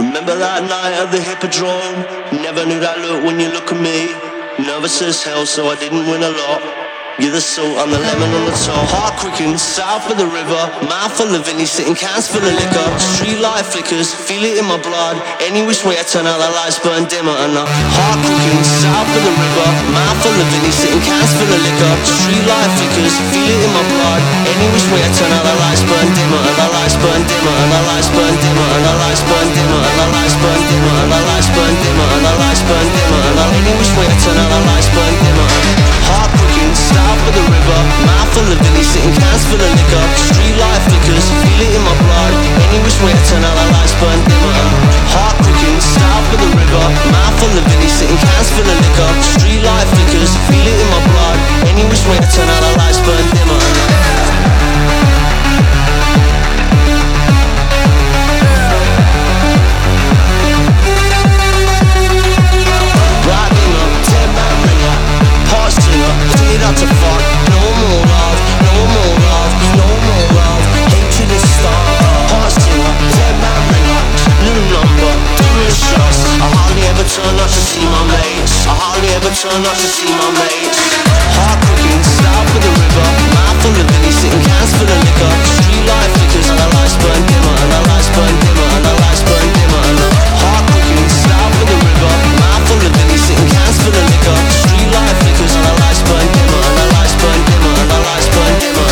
Remember that night at the Hippodrome? Never knew that look when you look at me. Nervous as hell, so I didn't win a lot. You're the salt, I'm the lemon on the top. Heart quicking, south of the river. Mouth full of Vinny, sitting cans full of liquor. Street light flickers, feel it in my blood. Any which way I turn out, the lights burn dimmer. And the heart quicking, south of the river. Mouth full of Vinny, sitting cans full of liquor. Street light flickers, feel it in my blood. Any which way I turn out, the lights burn dimmer. And the lights burn dimmer. And the lights burn dimmer. And the lights burn dimmer. And the lights burn dimmer. And the lights burn dimmer. And the lights burn dimmer. And any which way I turn out, the lights burn dimmer. Heart quicking, south of the river. Mouth full of Vinny, sitting cans full of liquor. Street light flickers, feel it in my blood. Any which way I turn out, the lights burn dimmer. Heart quicking, south of the river. Mouth full of Vinny, sitting cans full of liquor. Street light flickers, feel it in my blood. Any which way I turn out, the lights burn dimmer. Out to fuck, no more love, no more love, no more love. Hatred is start, heart singer, dead man ringer. New number, doing shots. I hardly ever turn up to see my mates. I hardly ever turn up to see my mates. Heart cooking, south of the river. Mouth full of Vinny, sitting cans full of liquor. Street light flickers and the lights burn dimmer. And the lights burn dimmer. And the lights burn dimmer. And the heart cooking, south of the river. Mouth full of Vinny, sitting cans full of liquor. Street light flickers and the lights burn dimmer. And the lights burn dimmer, and the lights burn dimmer.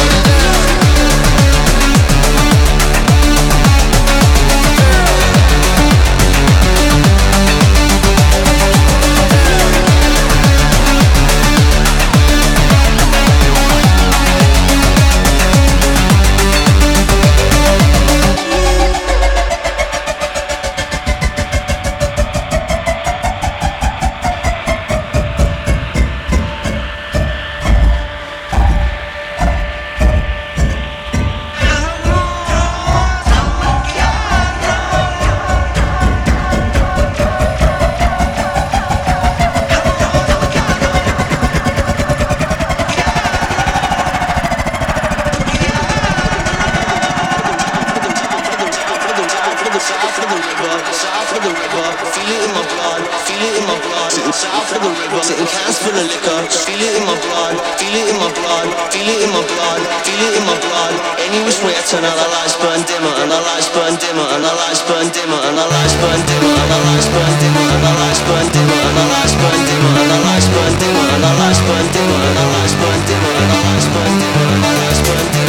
South of the river, feel it in my blood, feel it in my blood. Sitting south of the river, sitting cans full of liquor. Feel it in my blood, feel it in my blood, feel it in my blood, feel it in my blood. Any which way I turn out, the lights burn dimmer, and the lights burn dimmer, and the lights burn dimmer, and the lights burn dimmer, and the lights burn dimmer, and the lights burn dimmer, and the lights burn dimmer, and the lights burn dimmer, and the lights burn dimmer, and the lights burn dimmer, and the lights burn dimmer, and the lights burn dimmer.